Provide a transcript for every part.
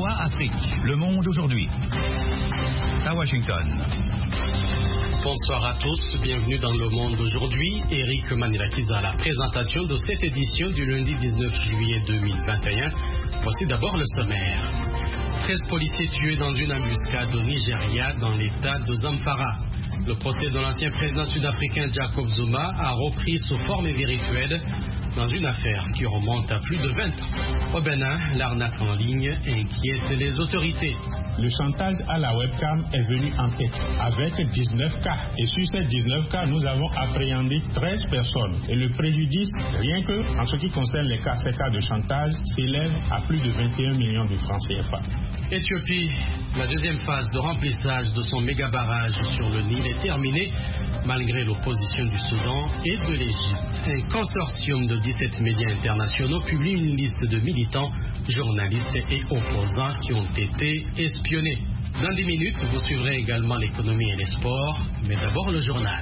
VOA Afrique, Le Monde aujourd'hui. À Washington. Bonsoir à tous, bienvenue dans Le Monde aujourd'hui. Eric Manilakis à la présentation de cette édition du lundi 19 juillet 2021. Voici d'abord le sommaire. 13 policiers tués dans une embuscade au Nigeria dans l'état de Zamfara. Le procès de l'ancien président sud-africain Jacob Zuma a repris sous forme virtuelle dans une affaire qui remonte à plus de 20 ans. Au Bénin, l'arnaque en ligne inquiète les autorités. Le chantage à la webcam est venu en tête avec 19 cas. Et sur ces 19 cas, nous avons appréhendé 13 personnes. Et le préjudice, rien que en ce qui concerne ces cas de chantage, s'élève à plus de 21 millions de francs CFA. Éthiopie, la deuxième phase de remplissage de son méga barrage sur le Nil est terminée malgré l'opposition du Soudan et de l'Égypte. Un consortium de 17 médias internationaux publie une liste de militants, journalistes et opposants qui ont été espionnés. Dans 10 minutes, vous suivrez également l'économie et les sports, mais d'abord le journal.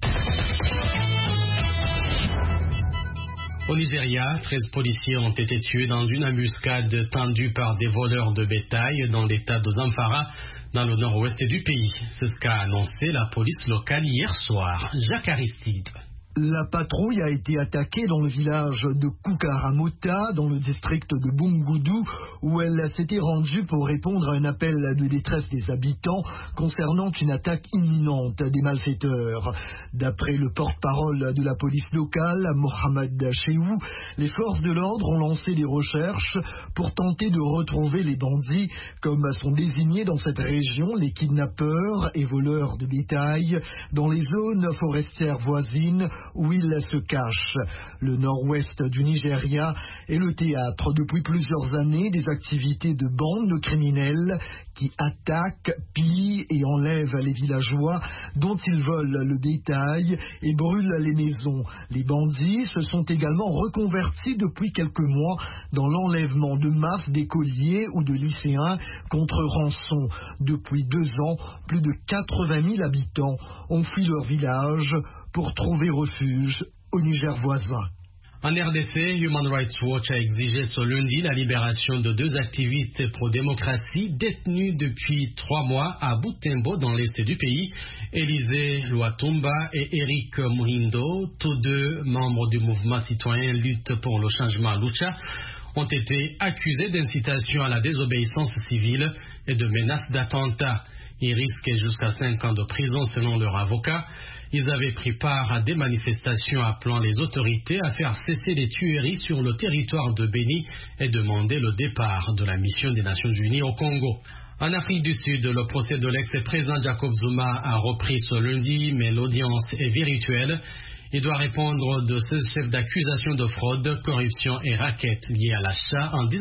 Au Nigeria, 13 policiers ont été tués dans une embuscade tendue par des voleurs de bétail dans l'état de Zamfara, dans le nord-ouest du pays. C'est ce qu'a annoncé la police locale hier soir. Jacques Aristide. La patrouille a été attaquée dans le village de Kukaramota, dans le district de Bungudu, où elle s'était rendue pour répondre à un appel de détresse des habitants concernant une attaque imminente des malfaiteurs. D'après le porte-parole de la police locale, Mohamed Chehou, les forces de l'ordre ont lancé des recherches pour tenter de retrouver les bandits, comme sont désignés dans cette région les kidnappeurs et voleurs de bétail, dans les zones forestières voisines où il se cache. Le nord-ouest du Nigeria est le théâtre depuis plusieurs années des activités de bandes criminelles qui attaquent, pillent et enlèvent les villageois dont ils volent le bétail et brûlent les maisons. Les bandits se sont également reconvertis depuis quelques mois dans l'enlèvement de masse d'écoliers ou de lycéens contre rançon. Depuis 2 ans, plus de 80 000 habitants ont fui leur village pour trouver refuge au Niger voisin. En RDC, Human Rights Watch a exigé ce lundi la libération de 2 activistes pro-démocratie détenus depuis 3 mois à Butembo dans l'est du pays. Élisée Luatumba et Eric Muhindo, tous 2 membres du mouvement citoyen Lutte pour le changement Lucha, ont été accusés d'incitation à la désobéissance civile et de menaces d'attentat. Ils risquent jusqu'à 5 ans de prison selon leur avocat. Ils avaient pris part à des manifestations appelant les autorités à faire cesser les tueries sur le territoire de Béni et demander le départ de la mission des Nations Unies au Congo. En Afrique du Sud, le procès de l'ex-président Jacob Zuma a repris ce lundi, mais l'audience est virtuelle. Il doit répondre de 16 chefs d'accusation de fraude, corruption et racket liés à l'achat en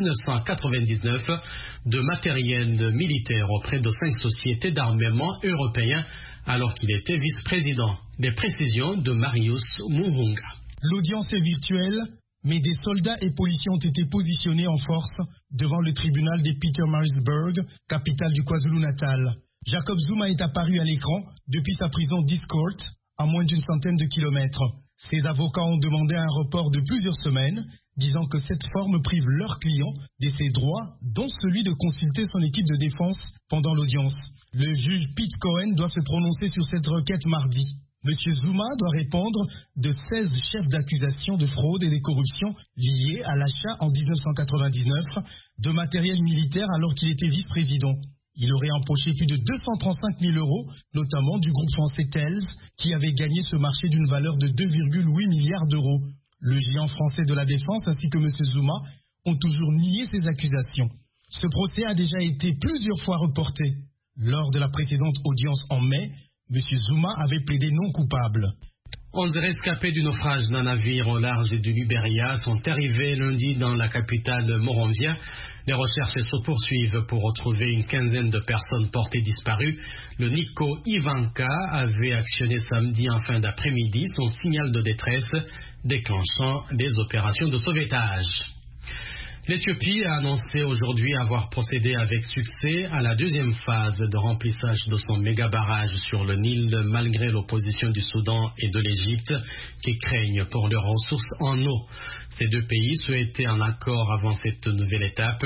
1999 de matériel militaire auprès de 5 sociétés d'armement européens alors qu'il était vice-président. Des précisions de Marius Muhunga. L'audience est virtuelle, mais des soldats et policiers ont été positionnés en force devant le tribunal de Pietermaritzburg, capitale du KwaZulu-Natal. Jacob Zuma est apparu à l'écran depuis sa prison d'Eastcourt, à moins d'une centaine de kilomètres. Ses avocats ont demandé un report de plusieurs semaines, disant que cette forme prive leurs clients de ses droits, dont celui de consulter son équipe de défense pendant l'audience. Le juge Pete Cohen doit se prononcer sur cette requête mardi. Monsieur Zuma doit répondre de 16 chefs d'accusation de fraude et de corruption liés à l'achat en 1999 de matériel militaire alors qu'il était vice-président. Il aurait empoché plus de 235 000 euros, notamment du groupe français TELS, qui avait gagné ce marché d'une valeur de 2,8 milliards d'euros. Le géant français de la défense ainsi que M. Zuma ont toujours nié ces accusations. Ce procès a déjà été plusieurs fois reporté. Lors de la précédente audience en mai, M. Zuma avait plaidé non coupable. 11 rescapés du naufrage d'un navire au large du Liberia sont arrivés lundi dans la capitale Monrovia. Les recherches se poursuivent pour retrouver une quinzaine de personnes portées disparues. Le Nico Ivanka avait actionné samedi en fin d'après-midi son signal de détresse, déclenchant des opérations de sauvetage. L'Éthiopie a annoncé aujourd'hui avoir procédé avec succès à la deuxième phase de remplissage de son méga barrage sur le Nil malgré l'opposition du Soudan et de l'Égypte qui craignent pour leurs ressources en eau. Ces 2 pays souhaitaient un accord avant cette nouvelle étape.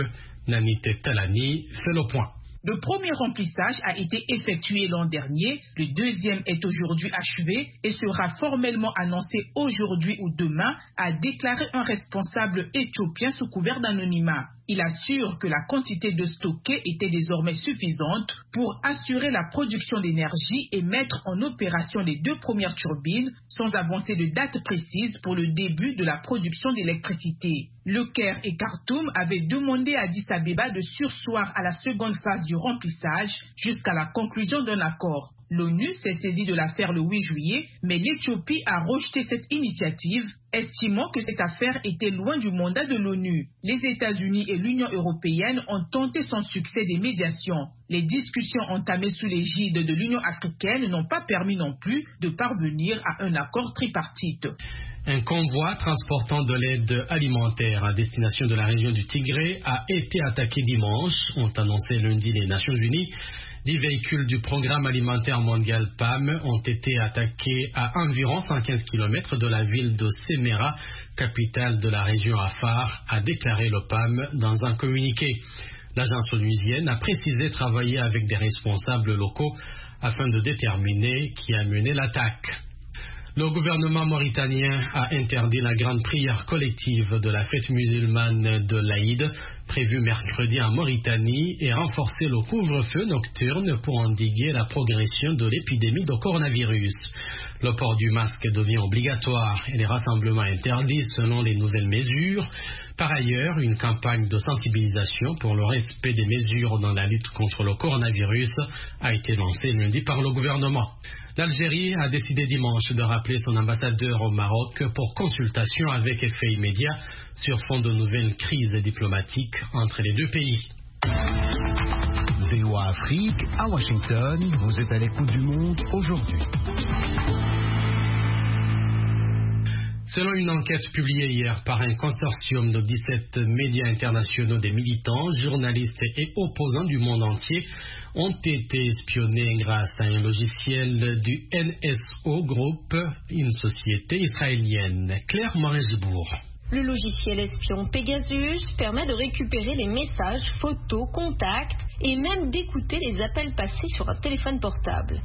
Nanit Talani fait le point. Le premier remplissage a été effectué l'an dernier, le deuxième est aujourd'hui achevé et sera formellement annoncé aujourd'hui ou demain, a déclaré un responsable éthiopien sous couvert d'anonymat. Il assure que la quantité de stocké était désormais suffisante pour assurer la production d'énergie et mettre en opération les 2 premières turbines sans avancer de date précise pour le début de la production d'électricité. Le Caire et Khartoum avaient demandé à Addis Abeba de surseoir à la seconde phase du remplissage jusqu'à la conclusion d'un accord. L'ONU s'est saisie de l'affaire le 8 juillet, mais l'Éthiopie a rejeté cette initiative, estimant que cette affaire était loin du mandat de l'ONU. Les États-Unis et l'Union européenne ont tenté sans succès des médiations. Les discussions entamées sous l'égide de l'Union africaine n'ont pas permis non plus de parvenir à un accord tripartite. Un convoi transportant de l'aide alimentaire à destination de la région du Tigré a été attaqué dimanche, ont annoncé lundi les Nations Unies. 10 véhicules du programme alimentaire mondial PAM ont été attaqués à environ 115 km de la ville de Semera, capitale de la région Afar, a déclaré le PAM dans un communiqué. L'agence onusienne a précisé travailler avec des responsables locaux afin de déterminer qui a mené l'attaque. Le gouvernement mauritanien a interdit la grande prière collective de la fête musulmane de l'Aïd, prévue mercredi en Mauritanie, et renforcé le couvre-feu nocturne pour endiguer la progression de l'épidémie de coronavirus. Le port du masque devient obligatoire et les rassemblements interdits selon les nouvelles mesures. Par ailleurs, une campagne de sensibilisation pour le respect des mesures dans la lutte contre le coronavirus a été lancée lundi par le gouvernement. L'Algérie a décidé dimanche de rappeler son ambassadeur au Maroc pour consultation avec effet immédiat sur fond de nouvelles crises diplomatiques entre les deux pays. VOA Afrique, à Washington, vous êtes à l'écoute du monde aujourd'hui. Selon une enquête publiée hier par un consortium de 17 médias internationaux, des militants, journalistes et opposants du monde entier ont été espionnés grâce à un logiciel du NSO Group, une société israélienne. Claire Moresbourg. Le logiciel espion Pegasus permet de récupérer les messages, photos, contacts et même d'écouter les appels passés sur un téléphone portable.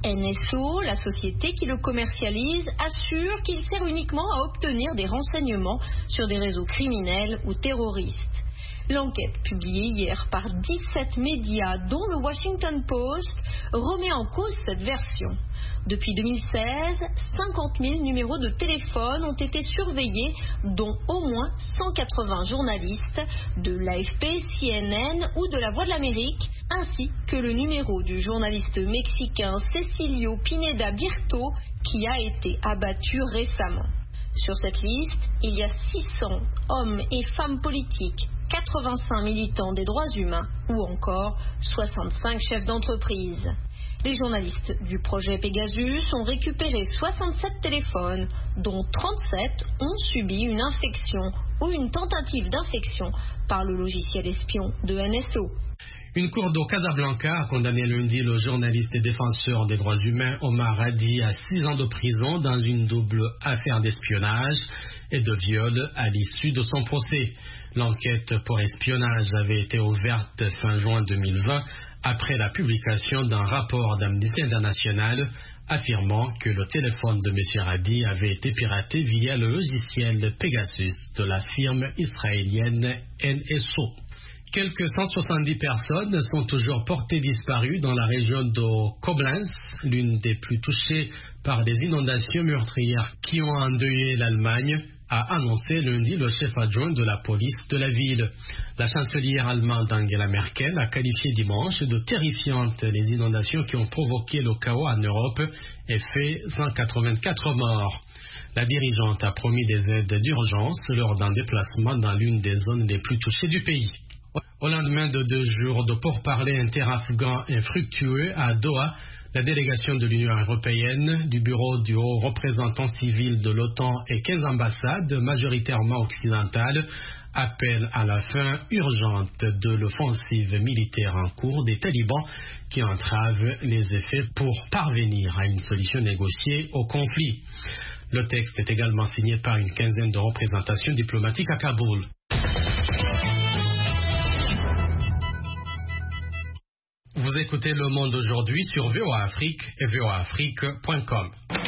NSO, la société qui le commercialise, assure qu'il sert uniquement à obtenir des renseignements sur des réseaux criminels ou terroristes. L'enquête publiée hier par 17 médias, dont le Washington Post, remet en cause cette version. Depuis 2016, 50 000 numéros de téléphone ont été surveillés, dont au moins 180 journalistes de l'AFP, CNN ou de La Voix de l'Amérique, ainsi que le numéro du journaliste mexicain Cecilio Pineda Birto, qui a été abattu récemment. Sur cette liste, il y a 600 hommes et femmes politiques, 85 militants des droits humains ou encore 65 chefs d'entreprise. Les journalistes du projet Pegasus ont récupéré 67 téléphones, dont 37 ont subi une infection ou une tentative d'infection par le logiciel espion de NSO. Une cour de Casablanca a condamné lundi le journaliste et défenseur des droits humains Omar Hadi à 6 ans de prison dans une double affaire d'espionnage et de viol à l'issue de son procès. L'enquête pour espionnage avait été ouverte fin juin 2020 après la publication d'un rapport d'Amnesty International affirmant que le téléphone de M. Hadi avait été piraté via le logiciel Pegasus de la firme israélienne NSO. Quelques 170 personnes sont toujours portées disparues dans la région de Koblenz, l'une des plus touchées par des inondations meurtrières qui ont endeuillé l'Allemagne, a annoncé lundi le chef adjoint de la police de la ville. La chancelière allemande Angela Merkel a qualifié dimanche de terrifiantes les inondations qui ont provoqué le chaos en Europe et fait 184 morts. La dirigeante a promis des aides d'urgence lors d'un déplacement dans l'une des zones les plus touchées du pays. Au lendemain de 2 jours de pourparlers inter-afghans infructueux à Doha, la délégation de l'Union européenne, du bureau du haut représentant civil de l'OTAN et 15 ambassades, majoritairement occidentales, appellent à la fin urgente de l'offensive militaire en cours des talibans qui entrave les effets pour parvenir à une solution négociée au conflit. Le texte est également signé par une quinzaine de représentations diplomatiques à Kaboul. Vous écoutez Le Monde aujourd'hui sur VOA Afrique et voaafrique.com.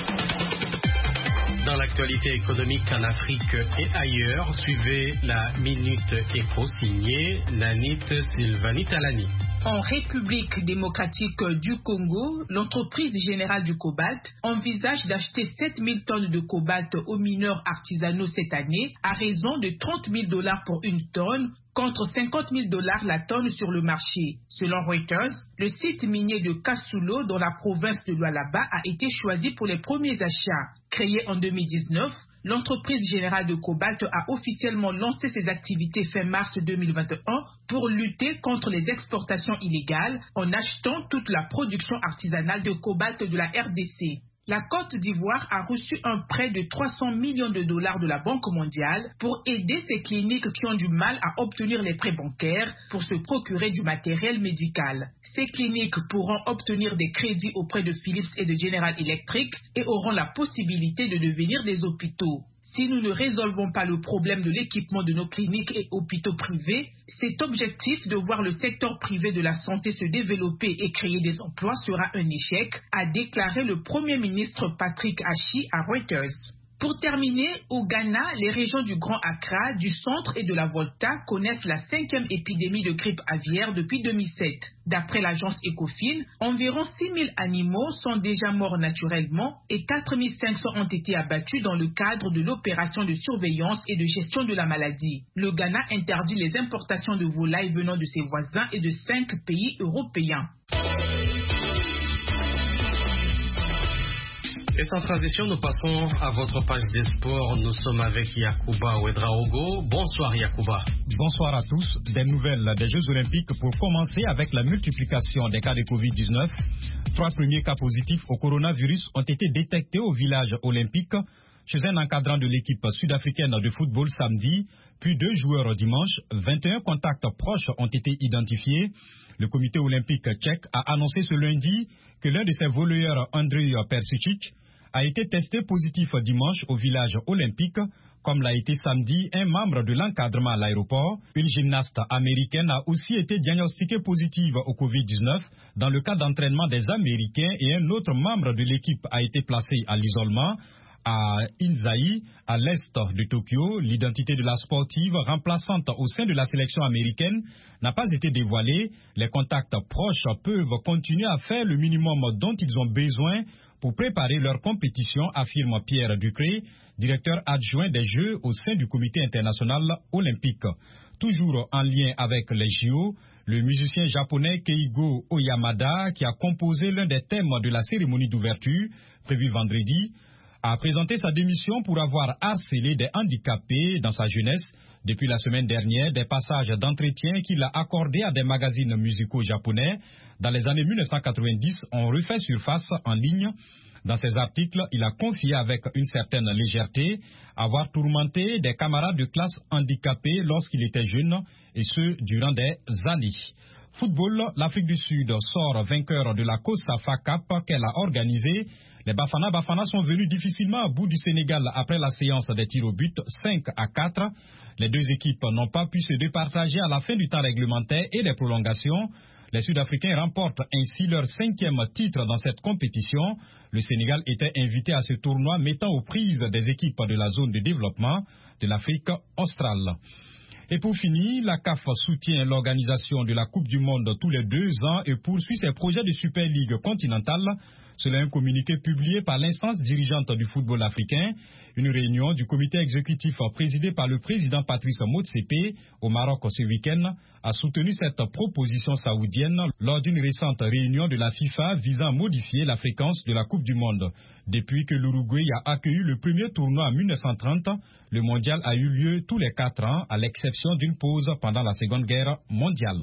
Dans l'actualité économique en Afrique et ailleurs, suivez la Minute Éco signée Nanit Sylvanie Talani. En République démocratique du Congo, l'entreprise générale du cobalt envisage d'acheter 7 000 tonnes de cobalt aux mineurs artisanaux cette année à raison de $30,000 pour une tonne, contre $50,000 la tonne sur le marché. Selon Reuters, le site minier de Kasulo dans la province de Lualaba a été choisi pour les premiers achats. Créé en 2019, l'entreprise générale de cobalt a officiellement lancé ses activités fin mars 2021 pour lutter contre les exportations illégales en achetant toute la production artisanale de cobalt de la RDC. La Côte d'Ivoire a reçu un prêt de $300 millions de la Banque mondiale pour aider ces cliniques qui ont du mal à obtenir les prêts bancaires pour se procurer du matériel médical. Ces cliniques pourront obtenir des crédits auprès de Philips et de General Electric et auront la possibilité de devenir des hôpitaux. Si nous ne résolvons pas le problème de l'équipement de nos cliniques et hôpitaux privés, cet objectif de voir le secteur privé de la santé se développer et créer des emplois sera un échec, a déclaré le Premier ministre Patrick Achi à Reuters. Pour terminer, au Ghana, les régions du Grand Accra, du Centre et de la Volta connaissent la 5e épidémie de grippe aviaire depuis 2007. D'après l'agence Ecofin, environ 6 000 animaux sont déjà morts naturellement et 4 500 ont été abattus dans le cadre de l'opération de surveillance et de gestion de la maladie. Le Ghana interdit les importations de volailles venant de ses voisins et de 5 pays européens. Et sans transition, nous passons à votre page des sports. Nous sommes avec Yacouba Ouedraogo. Bonsoir Yacouba. Bonsoir à tous. Des nouvelles des Jeux Olympiques pour commencer avec la multiplication des cas de Covid-19. 3 premiers cas positifs au coronavirus ont été détectés au village olympique chez un encadrant de l'équipe sud-africaine de football samedi, puis 2 joueurs dimanche. 21 contacts proches ont été identifiés. Le comité olympique tchèque a annoncé ce lundi que l'un de ses volleyeurs, Andrej Persičić, a été testé positif dimanche au village olympique, comme l'a été samedi un membre de l'encadrement à l'aéroport. Une gymnaste américaine a aussi été diagnostiquée positive au Covid-19 dans le cas d'entraînement des Américains et un autre membre de l'équipe a été placé à l'isolement à Inzai, à l'est de Tokyo. L'identité de la sportive remplaçante au sein de la sélection américaine n'a pas été dévoilée. Les contacts proches peuvent continuer à faire le minimum dont ils ont besoin pour préparer leur compétition, affirme Pierre Ducré, directeur adjoint des Jeux au sein du Comité international olympique. Toujours en lien avec les JO, le musicien japonais Keigo Oyamada, qui a composé l'un des thèmes de la cérémonie d'ouverture prévue vendredi, a présenté sa démission pour avoir harcelé des handicapés dans sa jeunesse. Depuis la semaine dernière, des passages d'entretien qu'il a accordés à des magazines musicaux japonais dans les années 1990 ont refait surface en ligne. Dans ses articles, il a confié avec une certaine légèreté avoir tourmenté des camarades de classe handicapés lorsqu'il était jeune, et ce, durant des années. Football, l'Afrique du Sud sort vainqueur de la COSAFA Cup qu'elle a organisée. Les Bafana sont venus difficilement à bout du Sénégal après la séance des tirs au but 5-4. Les deux équipes n'ont pas pu se départager à la fin du temps réglementaire et des prolongations. Les Sud-Africains remportent ainsi leur 5e titre dans cette compétition. Le Sénégal était invité à ce tournoi, mettant aux prises des équipes de la zone de développement de l'Afrique australe. Et pour finir, la CAF soutient l'organisation de la Coupe du Monde tous les 2 ans et poursuit ses projets de Super League continentale. Selon un communiqué publié par l'instance dirigeante du football africain, une réunion du comité exécutif présidé par le président Patrice Motsepe au Maroc ce week-end a soutenu cette proposition saoudienne lors d'une récente réunion de la FIFA visant à modifier la fréquence de la Coupe du Monde. Depuis que l'Uruguay a accueilli le premier tournoi en 1930, le mondial a eu lieu tous les 4 ans, à l'exception d'une pause pendant la Seconde Guerre mondiale.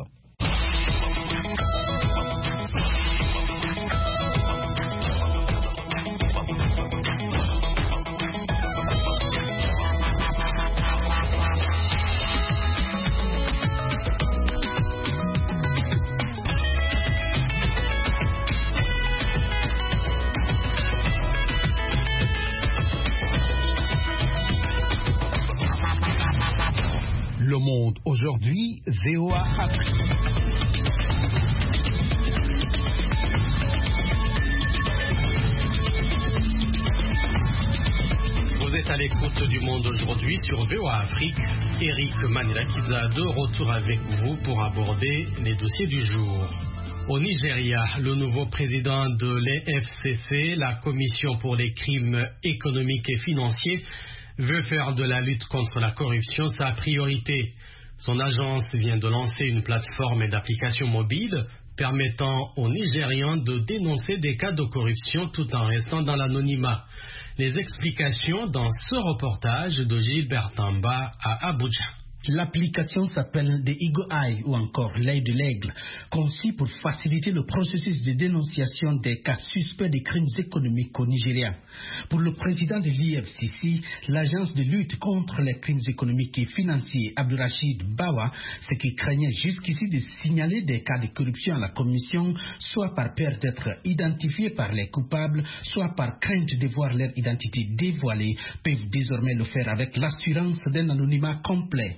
Le Monde aujourd'hui, VOA Afrique. Vous êtes à l'écoute du Monde aujourd'hui sur VOA Afrique. Eric Manilakiza de retour avec vous pour aborder les dossiers du jour. Au Nigeria, le nouveau président de l'EFCC, la Commission pour les crimes économiques et financiers, veut faire de la lutte contre la corruption sa priorité. Son agence vient de lancer une plateforme d'application mobile permettant aux Nigérians de dénoncer des cas de corruption tout en restant dans l'anonymat. Les explications dans ce reportage de Gilbert Tamba à Abuja. L'application s'appelle The Eagle Eye ou encore l'œil de l'aigle, conçue pour faciliter le processus de dénonciation des cas suspects des crimes économiques au Nigeria. Pour le président de l'IFCC, l'agence de lutte contre les crimes économiques et financiers, Abdurrachid Bawa, ce qui craignait jusqu'ici de signaler des cas de corruption à la commission, soit par peur d'être identifiés par les coupables, soit par crainte de voir leur identité dévoilée, peuvent désormais le faire avec l'assurance d'un anonymat complet.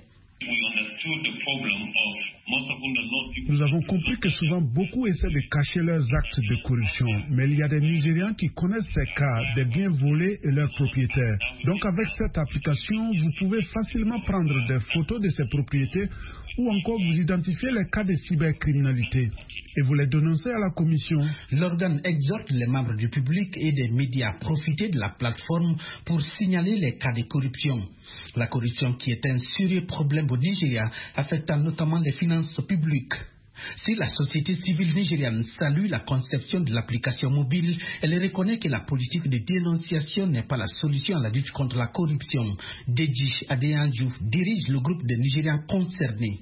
Nous avons compris que souvent beaucoup essaient de cacher leurs actes de corruption, mais il y a des Nigérians qui connaissent ces cas, des biens volés et leurs propriétaires. Donc avec cette application, vous pouvez facilement prendre des photos de ces propriétés ou encore vous identifier les cas de cybercriminalité et vous les dénoncez à la commission. L'organe exhorte les membres du public et des médias à profiter de la plateforme pour signaler les cas de corruption. La corruption qui est un sérieux problème au Nigeria, affectant notamment les finances publiques. Si la société civile nigériane salue la conception de l'application mobile, elle reconnaît que la politique de dénonciation n'est pas la solution à la lutte contre la corruption. Deji Adeyanju dirige le groupe des Nigériens concernés.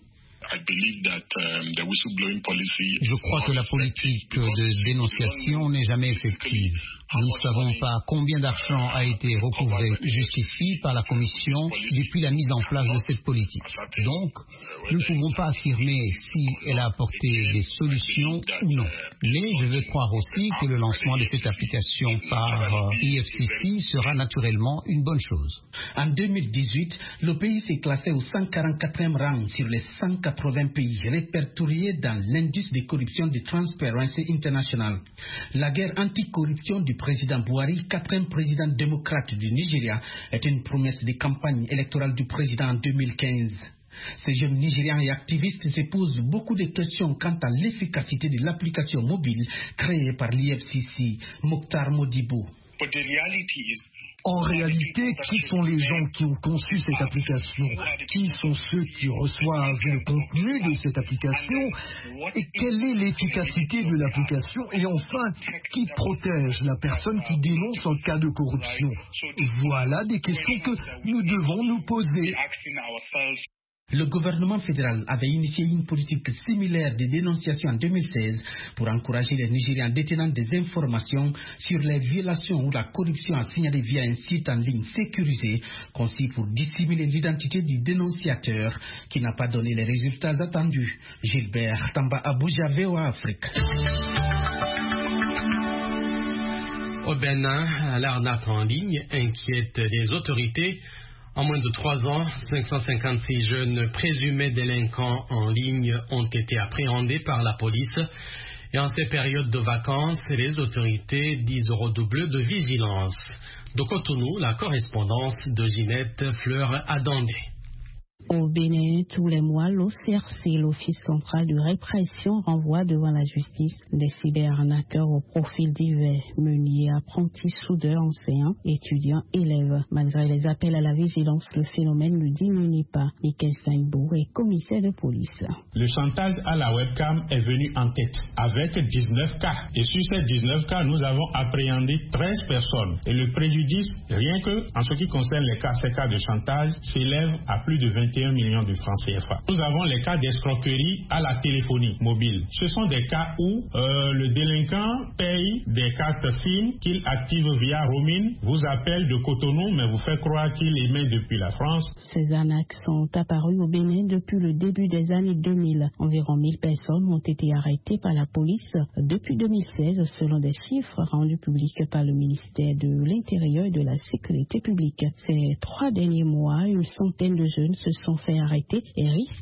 Je crois que la politique de dénonciation n'est jamais effective. Nous ne savons pas combien d'argent a été recouvré jusqu'ici par la Commission depuis la mise en place de cette politique. Donc, nous ne pouvons pas affirmer si elle a apporté des solutions ou non. Mais je veux croire aussi que le lancement de cette application par IFCC sera naturellement une bonne chose. En 2018, le pays s'est classé au 144e rang sur les 180 pays répertoriés dans l'indice de corruption de Transparency International. La guerre anticorruption du président Buhari, 4e président démocrate du Nigeria, est une promesse de campagne électorale du président en 2015. Ces jeunes Nigérians et activistes se posent beaucoup de questions quant à l'efficacité de l'application mobile créée par l'IFCC. Mokhtar Modibo. En réalité, qui sont les gens qui ont conçu cette application? Qui sont ceux qui reçoivent le contenu de cette application? Et quelle est l'efficacité de l'application? Et enfin, qui protège la personne qui dénonce en cas de corruption? Voilà des questions que nous devons nous poser. Le gouvernement fédéral avait initié une politique similaire de dénonciation en 2016 pour encourager les Nigériens détenant des informations sur les violations ou la corruption à signaler via un site en ligne sécurisé, conçu pour dissimuler l'identité du dénonciateur, qui n'a pas donné les résultats attendus. Gilbert Tamba, Abuja, VOA Afrique. Au Bénin, l'arnaque en ligne inquiète les autorités. En moins de 3 ans, 556 jeunes présumés délinquants en ligne ont été appréhendés par la police. Et en ces périodes de vacances, les autorités disent redoubler de vigilance. De Cotonou, la correspondance de Ginette Fleur-Adandé. Au Bénin, tous les mois, l'OCRC, l'Office central de répression, renvoie devant la justice des cyberarnaqueurs au profil divers, meuniers, apprentis, soudeurs, enseignants, étudiants, élèves. Malgré les appels à la vigilance, le phénomène ne diminue pas. Michael Saïbou est commissaire de police. Le chantage à la webcam est venu en tête avec 19 cas. Et sur ces 19 cas, nous avons appréhendé 13 personnes. Et le préjudice, rien que en ce qui concerne ces cas de chantage, s'élève à plus de 21 millions de francs CFA. Nous avons les cas d'escroquerie à la téléphonie mobile. Ce sont des cas où le délinquant paye des cartes SIM qu'il active via roaming, vous appelle de Cotonou, mais vous fait croire qu'il émet depuis la France. Ces arnaques sont apparues au Bénin depuis le début des années 2000. Environ 1000 personnes ont été arrêtées par la police depuis 2016, selon des chiffres rendus publics par le ministère de l'Intérieur et de la Sécurité publique. Ces 3 derniers mois, une centaine de jeunes se sont fait arrêter et risquent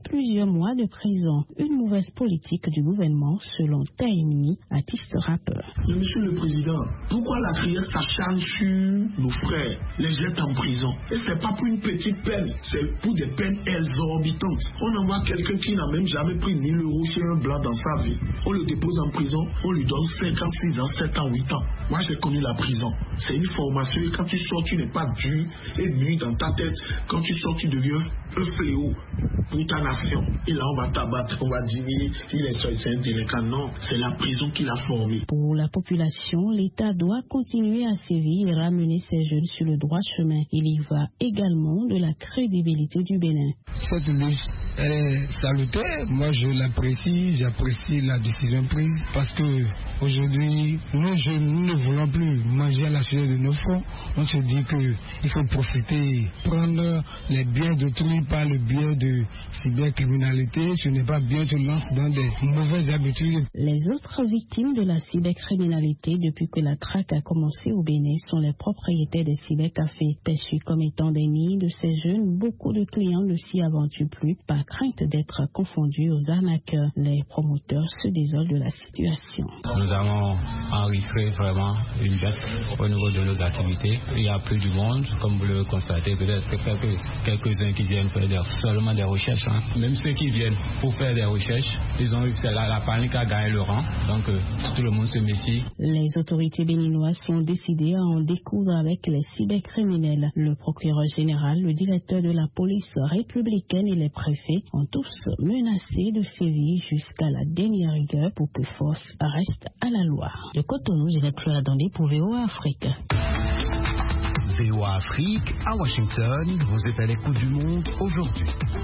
plusieurs mois de prison. Une mauvaise politique du gouvernement, selon Taïmini, artiste rappeur. Mais monsieur le président, pourquoi la crière s'acharne sur nos frères, les jette en prison? Et c'est pas pour une petite peine, c'est pour des peines exorbitantes. On envoie quelqu'un qui n'a même jamais pris 1000 € chez un blanc dans sa vie. On le dépose en prison, on lui donne 5 ans, 6 ans, 7 ans, 8 ans. Moi j'ai connu la prison. C'est une formation et quand tu sors, tu n'es pas dur et nuit dans ta tête. Quand tu sors, tu deviens un fléau pour ta nation. Et là on va t'abattre, on va dire il est seul, c'est un délinquant. Non, c'est la prison qui l'a formé. Pour la population, l'État doit continuer à sévir et ramener ces jeunes sur le droit chemin. Il y va également de la crédibilité du Bénin. Cette lutte, elle est salutaire. Moi, je l'apprécie, j'apprécie la décision prise parce que aujourd'hui, nous jeunes, nous ne voulons plus manger à la sueur de nos fronts. On se dit qu'il faut profiter, prendre les biens d'autrui par le biais de cybercriminalité. Ce n'est pas bien, se lance dans des mauvaises habitudes. Les autres victimes de la cybercriminalité depuis que la traque a commencé au Bénin sont les propriétaires des cybercafés. Perçus comme étant des nids de ces jeunes, beaucoup de clients ne s'y aventurent plus par crainte d'être confondus aux arnaqueurs. Les promoteurs se désolent de la situation. Nous avons enregistré vraiment une baisse au niveau de nos activités. Il n'y a plus du monde, comme vous le constatez, peut-être quelques-uns qui viennent faire seulement des recherches. Même ceux qui viennent pour faire des recherches, ils ont eu la panique à gagner le rang, donc tout le monde se méfie. Les autorités béninoises sont décidées à en découdre avec les cybercriminels. Le procureur général, le directeur de la police républicaine et les préfets ont tous menacé de sévir jusqu'à la dernière rigueur pour que force reste à la loi. De Cotonou, je n'ai plus à attendre pour VOA Afrique. VOA Afrique, à Washington, vous êtes à l'écoute du monde aujourd'hui.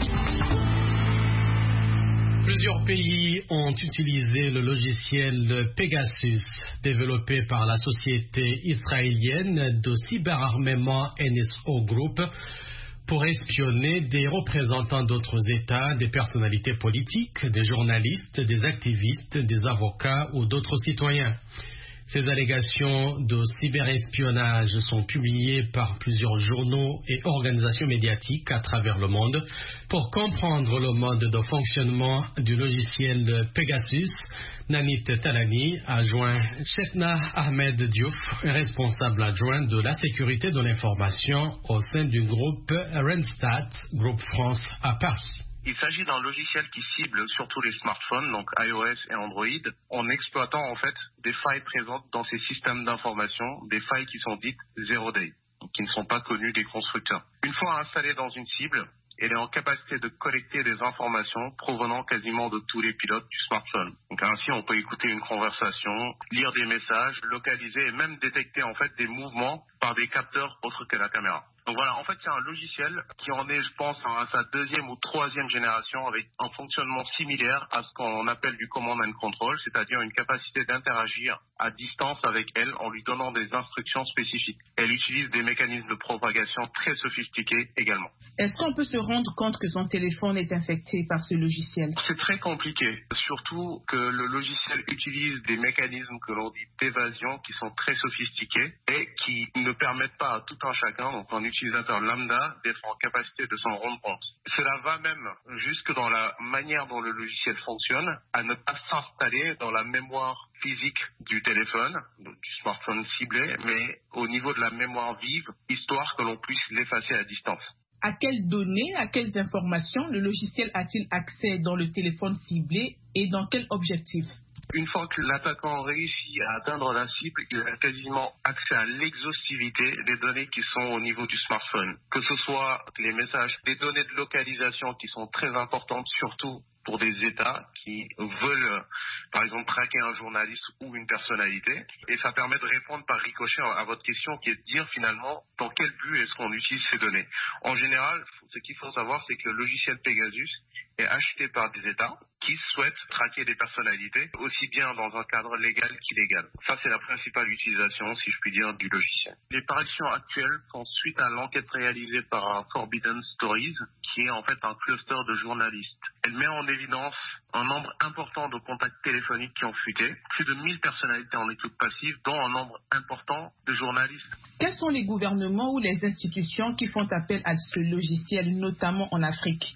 Plusieurs pays ont utilisé le logiciel Pegasus, développé par la société israélienne de cyberarmement NSO Group, pour espionner des représentants d'autres États, des personnalités politiques, des journalistes, des activistes, des avocats ou d'autres citoyens. Ces allégations de cyberespionnage sont publiées par plusieurs journaux et organisations médiatiques à travers le monde. Pour comprendre le mode de fonctionnement du logiciel Pegasus, Nanit Talani a joint Chetna Ahmed Diouf, responsable adjoint de la sécurité de l'information au sein du groupe Randstad, groupe France à Paris. Il s'agit d'un logiciel qui cible surtout les smartphones, donc iOS et Android, en exploitant en fait des failles présentes dans ces systèmes d'information, des failles qui sont dites zero day, donc qui ne sont pas connues des constructeurs. Une fois installée dans une cible, elle est en capacité de collecter des informations provenant quasiment de tous les pilotes du smartphone. Donc ainsi, on peut écouter une conversation, lire des messages, localiser et même détecter en fait des mouvements par des capteurs autres que la caméra. Donc voilà, en fait, c'est un logiciel qui en est, je pense, à sa deuxième ou troisième génération avec un fonctionnement similaire à ce qu'on appelle du command and control, c'est-à-dire une capacité d'interagir à distance avec elle en lui donnant des instructions spécifiques. Elle utilise des mécanismes de propagation très sophistiqués également. Est-ce qu'on peut se rendre compte que son téléphone est infecté par ce logiciel? C'est très compliqué, surtout que le logiciel utilise des mécanismes que l'on dit d'évasion qui sont très sophistiqués et qui ne permettent pas à tout un chacun, donc un utilisateur lambda, d'être en capacité de s'en rendre compte. Cela va même jusque dans la manière dont le logiciel fonctionne, à ne pas s'installer dans la mémoire physique du téléphone, du smartphone ciblé, mais au niveau de la mémoire vive, histoire que l'on puisse l'effacer à distance. À quelles données, à quelles informations le logiciel a-t-il accès dans le téléphone ciblé et dans quel objectif? Une fois que l'attaquant réussit à atteindre la cible, il a quasiment accès à l'exhaustivité des données qui sont au niveau du smartphone. Que ce soit les messages, des données de localisation qui sont très importantes, surtout pour des États qui veulent, par exemple, traquer un journaliste ou une personnalité. Et ça permet de répondre par ricochet à votre question qui est de dire finalement dans quel but est-ce qu'on utilise ces données. En général, ce qu'il faut savoir, c'est que le logiciel Pegasus est acheté par des États qui souhaitent traquer des personnalités, aussi bien dans un cadre légal qu'illégal. Ça, c'est la principale utilisation, si je puis dire, du logiciel. Les parutions actuelles font suite à l'enquête réalisée par Forbidden Stories, qui est en fait un cluster de journalistes. Elle met en évidence un nombre important de contacts téléphoniques qui ont fuité, plus de 1000 personnalités en écoute passive, dont un nombre important de journalistes. Quels sont les gouvernements ou les institutions qui font appel à ce logiciel, notamment en Afrique?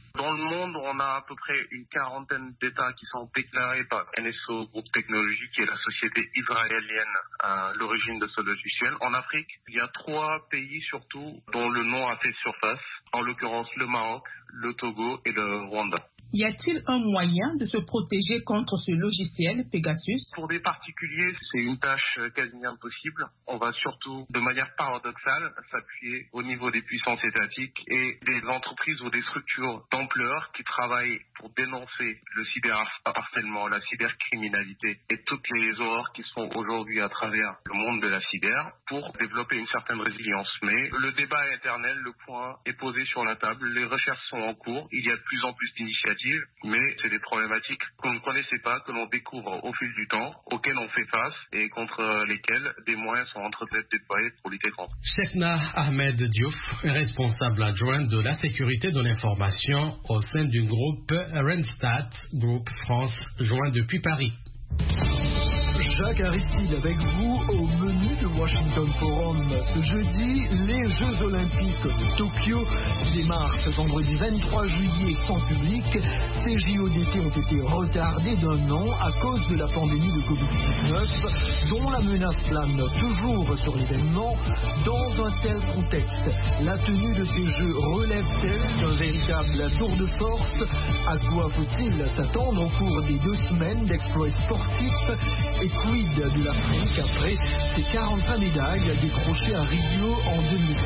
Dans le monde, on a à peu près une quarantaine d'États qui sont déclarés par NSO Groupe Technologie, qui est la société israélienne à l'origine de ce logiciel. En Afrique, il y a 3 pays surtout dont le nom a fait surface, en l'occurrence le Maroc, le Togo et le Rwanda. Y a-t-il un moyen de se protéger contre ce logiciel Pegasus? Pour des particuliers, c'est une tâche quasi impossible. On va surtout, de manière paradoxale, s'appuyer au niveau des puissances étatiques et des entreprises ou des structures d'ampleur qui travaillent pour dénoncer le cyberharcèlement, la cybercriminalité et toutes les horreurs qui se font aujourd'hui à travers le monde de la cyber pour développer une certaine résilience. Mais le débat est éternel, le point est posé sur la table, les recherches sont en cours, il y a de plus en plus d'initiatives, mais c'est des problématiques qu'on ne connaissait pas, que l'on découvre au fil du temps, auxquelles on fait face et contre lesquelles des moyens sont en train d'être déployés pour lutter contre. Chekna Ahmed Diouf, responsable adjoint de la sécurité de l'information au sein du groupe Randstad, groupe France, joint depuis Paris. Jacques Aristide avec vous au menu de Washington Forum. Ce jeudi, les Jeux Olympiques de Tokyo démarrent ce vendredi 23 juillet sans public. Ces JO d'été ont été retardés d'1 an à cause de la pandémie de Covid-19, dont la menace plane toujours sur l'événement. Dans un tel contexte, la tenue de ces Jeux relève-t-elle d'un véritable tour de force? À quoi faut-il s'attendre au cours des 2 semaines d'exploits sportifs? Et quid de l'Afrique après ses 45 médailles décrochées à Rio en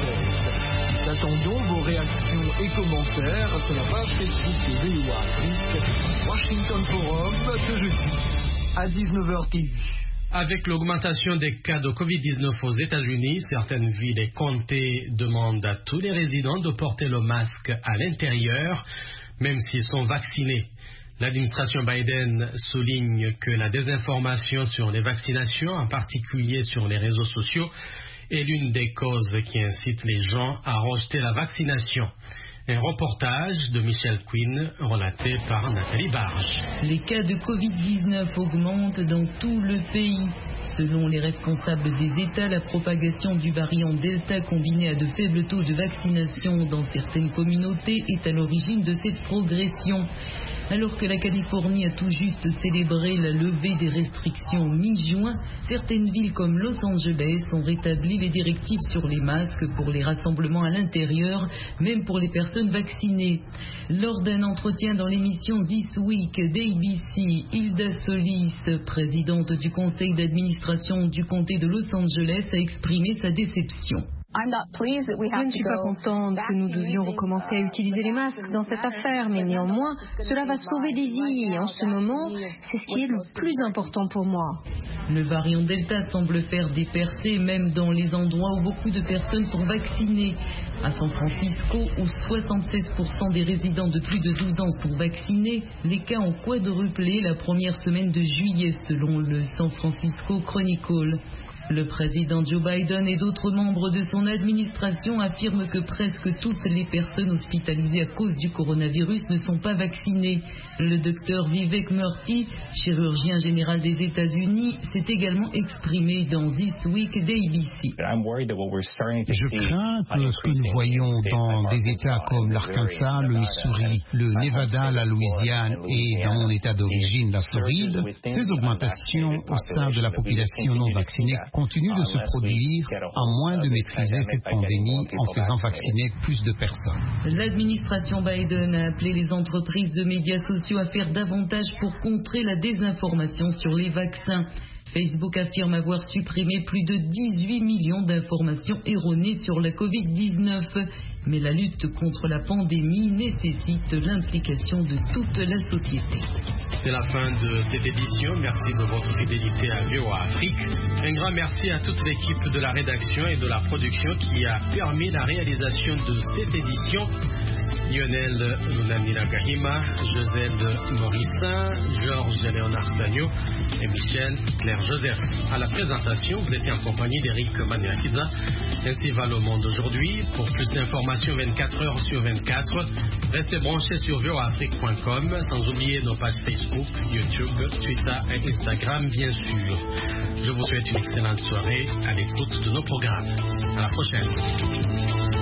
2016? Attendons vos réactions et commentaires sur la page Facebook de VOA Afrique. Washington Forum, ce jeudi à 19h TV. Avec l'augmentation des cas de Covid-19 aux États-Unis, certaines villes et comtés demandent à tous les résidents de porter le masque à l'intérieur, même s'ils sont vaccinés. L'administration Biden souligne que la désinformation sur les vaccinations, en particulier sur les réseaux sociaux, est l'une des causes qui incite les gens à rejeter la vaccination. Un reportage de Michel Quinn relaté par Nathalie Barge. Les cas de Covid-19 augmentent dans tout le pays. Selon les responsables des États, la propagation du variant Delta combinée à de faibles taux de vaccination dans certaines communautés est à l'origine de cette progression. Alors que la Californie a tout juste célébré la levée des restrictions mi-juin, certaines villes comme Los Angeles ont rétabli les directives sur les masques pour les rassemblements à l'intérieur, même pour les personnes vaccinées. Lors d'un entretien dans l'émission This Week d'ABC, Hilda Solis, présidente du conseil d'administration du comté de Los Angeles, a exprimé sa déception. Je ne suis pas contente que nous devions recommencer à utiliser les masques dans cette affaire, mais néanmoins, cela va sauver des vies et en ce moment, c'est ce qui est le plus important pour moi. Le variant Delta semble faire des percées même dans les endroits où beaucoup de personnes sont vaccinées. À San Francisco, où 76% des résidents de plus de 12 ans sont vaccinés, les cas ont quadruplé la première semaine de juillet selon le San Francisco Chronicle. Le président Joe Biden et d'autres membres de son administration affirment que presque toutes les personnes hospitalisées à cause du coronavirus ne sont pas vaccinées. Le docteur Vivek Murthy, chirurgien général des États-Unis, s'est également exprimé dans This Week d'ABC. Je crains que ce que nous voyons dans des États comme l'Arkansas, le Missouri, le Nevada, la Louisiane et dans mon État d'origine, la Floride, ces augmentations au sein de la population non vaccinée continue de se produire à moins de maîtriser cette pandémie en faisant vacciner plus de personnes. L'administration Biden a appelé les entreprises de médias sociaux à faire davantage pour contrer la désinformation sur les vaccins. Facebook affirme avoir supprimé plus de 18 millions d'informations erronées sur la Covid-19. Mais la lutte contre la pandémie nécessite l'implication de toute la société. C'est la fin de cette édition. Merci de votre fidélité à VOA Afrique. Un grand merci à toute l'équipe de la rédaction et de la production qui a permis la réalisation de cette édition. Lionel Lunamira Gahima, Josèle Morissin, Georges Léonard Sagno et Michel Claire Joseph. À la présentation, vous étiez en compagnie d'Éric Maniakiza. Ainsi va le monde aujourd'hui. Pour plus d'informations 24 heures sur 24, restez branchés sur voaafrique.com, sans oublier nos pages Facebook, YouTube, Twitter et Instagram, bien sûr. Je vous souhaite une excellente soirée à l'écoute de nos programmes. À la prochaine.